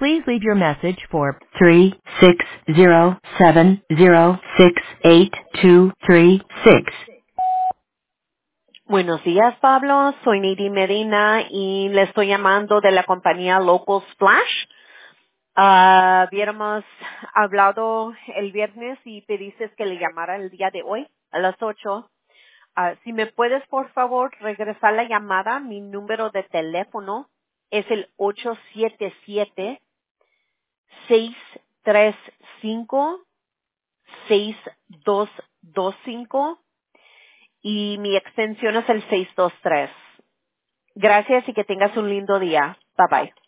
Please leave your message for 36070682236. Buenos días, Pablo. Soy Nidi Medina y le estoy llamando de la compañía Local Splash. Hubiéramos hablado el viernes y pediste que le llamara el día de hoy a las 8. Si me puedes, por favor, regresar la llamada, mi número de teléfono es el 877-635-6225 y mi extensión es el 623. Gracias y que tengas un lindo día. Bye bye.